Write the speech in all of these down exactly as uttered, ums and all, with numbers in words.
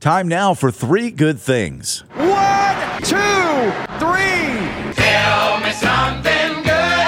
Time now for Three Good Things. One, two, three. Tell me something good.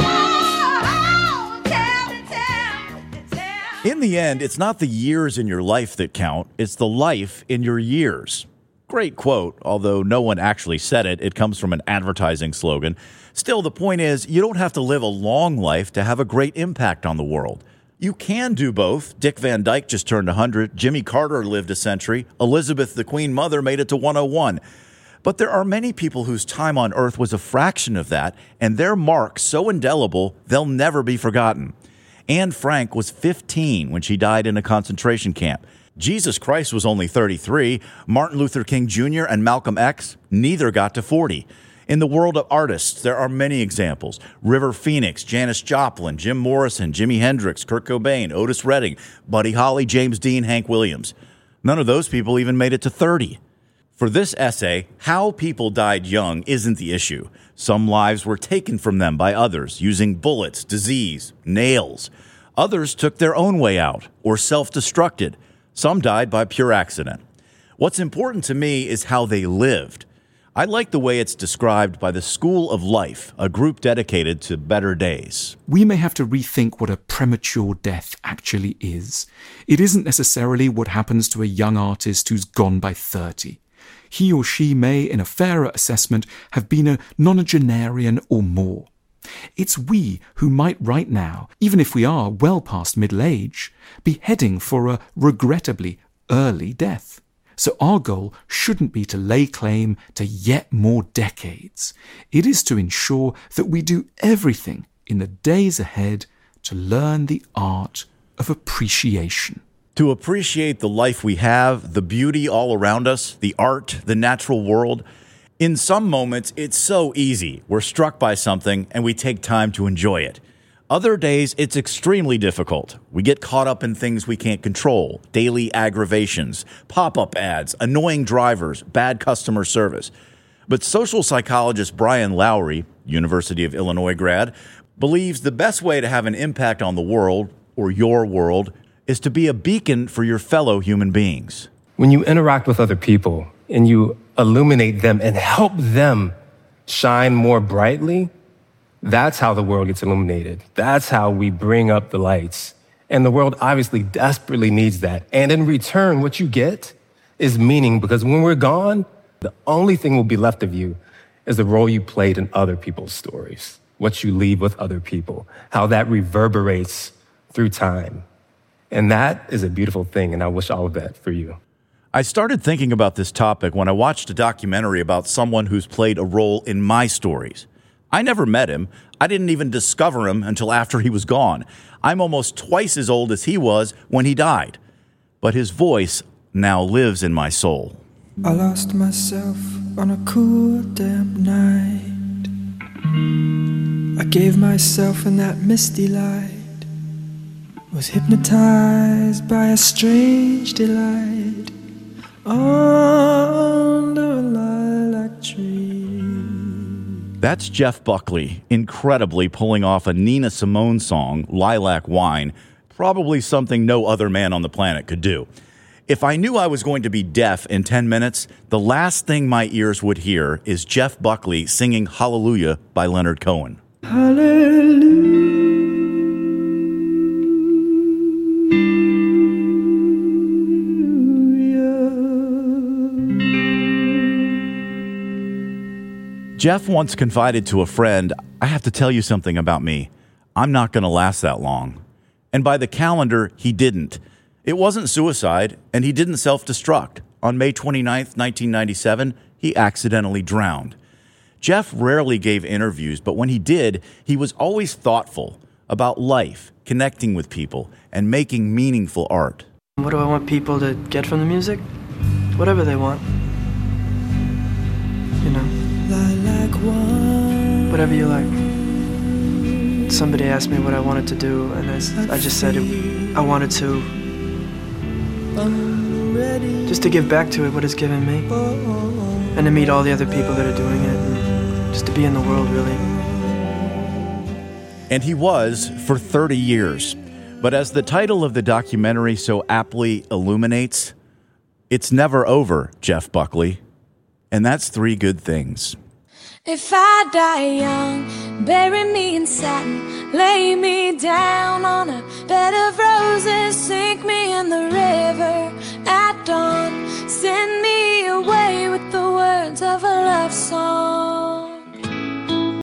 Oh, tell me, tell me, tell me. In the end, it's not the years in your life that count, it's the life in your years. Great quote, although no one actually said it. It comes from an advertising slogan. Still, the point is, you don't have to live a long life to have a great impact on the world. You can do both. Dick Van Dyke just turned one hundred. Jimmy Carter lived a century. Elizabeth, the Queen Mother, made it to one oh one. But there are many people whose time on Earth was a fraction of that, and their mark so indelible, they'll never be forgotten. Anne Frank was fifteen when she died in a concentration camp. Jesus Christ was only thirty-three. Martin Luther King Junior and Malcolm X, neither got to forty. In the world of artists, there are many examples. River Phoenix, Janis Joplin, Jim Morrison, Jimi Hendrix, Kurt Cobain, Otis Redding, Buddy Holly, James Dean, Hank Williams. None of those people even made it to thirty. For this essay, how people died young isn't the issue. Some lives were taken from them by others using bullets, disease, nails. Others took their own way out or self-destructed. Some died by pure accident. What's important to me is how they lived. I like the way it's described by the School of Life, a group dedicated to better days. We may have to rethink what a premature death actually is. It isn't necessarily what happens to a young artist who's gone by thirty. He or she may, in a fairer assessment, have been a nonagenarian or more. It's we who might right now, even if we are well past middle age, be heading for a regrettably early death. So our goal shouldn't be to lay claim to yet more decades. It is to ensure that we do everything in the days ahead to learn the art of appreciation. To appreciate the life we have, the beauty all around us, the art, the natural world. In some moments, it's so easy. We're struck by something and we take time to enjoy it. Other days, it's extremely difficult. We get caught up in things we can't control, daily aggravations, pop-up ads, annoying drivers, bad customer service. But social psychologist Brian Lowry, University of Illinois grad, believes the best way to have an impact on the world, or your world, is to be a beacon for your fellow human beings. When you interact with other people and you illuminate them and help them shine more brightly, that's how the world gets illuminated. That's how we bring up the lights. And the world obviously desperately needs that. And in return, what you get is meaning, because when we're gone, the only thing will be left of you is the role you played in other people's stories, what you leave with other people, how that reverberates through time. And that is a beautiful thing, and I wish all of that for you. I started thinking about this topic when I watched a documentary about someone who's played a role in my stories. I never met him. I didn't even discover him until after he was gone. I'm almost twice as old as he was when he died. But his voice now lives in my soul. I lost myself on a cool, damp night. I gave myself in that misty light. Was hypnotized by a strange delight under a lilac tree. That's Jeff Buckley, incredibly pulling off a Nina Simone song, Lilac Wine, probably something no other man on the planet could do. If I knew I was going to be deaf in ten minutes, the last thing my ears would hear is Jeff Buckley singing Hallelujah by Leonard Cohen. Hallelujah. Jeff once confided to a friend, I have to tell you something about me. I'm not going to last that long. And by the calendar, he didn't. It wasn't suicide, and he didn't self-destruct. On May twenty-ninth, nineteen ninety-seven, he accidentally drowned. Jeff rarely gave interviews, but when he did, he was always thoughtful about life, connecting with people, and making meaningful art. What do I want people to get from the music? Whatever they want. You know. Whatever you like. Somebody asked me what I wanted to do, and I, I just said it, I wanted to just to give back to it what it's given me, and to meet all the other people that are doing it, and just to be in the world, really. And he was for thirty years. But as the title of the documentary so aptly illuminates, It's never over, Jeff Buckley. And that's three good things. If I die young, bury me in satin, lay me down on a bed of roses, sink me in the river at dawn, send me away with the words of a love song.